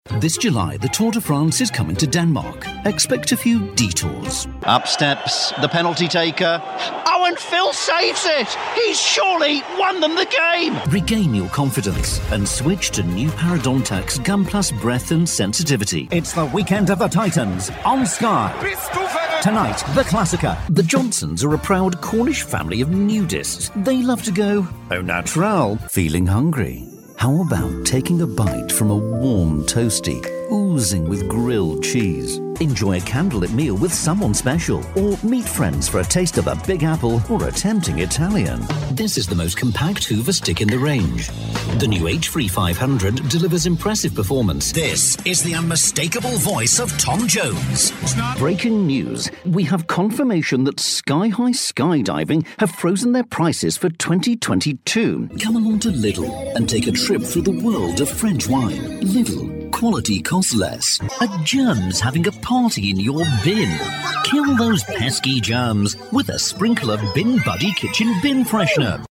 This July, the Tour de France is coming to Denmark. Expect a few detours. Up steps the penalty taker. Oh, and Phil saves it! He's surely won them the game! Regain your confidence and switch to new Parodontax Gum Plus Breath and Sensitivity. It's the weekend of the Titans on Sky. Tonight, the Classica. The Johnsons are a proud Cornish family of nudists. They love to go au naturel, feeling hungry. How about taking a bite from a warm toasty, oozing with grilled cheese? Enjoy a candlelit meal with someone special, or meet friends for a taste of a Big Apple or a tempting Italian. This is the most compact Hoover stick in the range. The new H-Free 500 delivers impressive performance. This is the unmistakable voice of Tom Jones. Breaking news. We have confirmation that Sky High Skydiving have frozen their prices for 2022. Come along to Lidl and take a trip through the world of French wine. Lidl. Quality costs less. A germ's having a party in your bin. Kill those pesky germs with a sprinkle of Bin Buddy Kitchen Bin Freshener.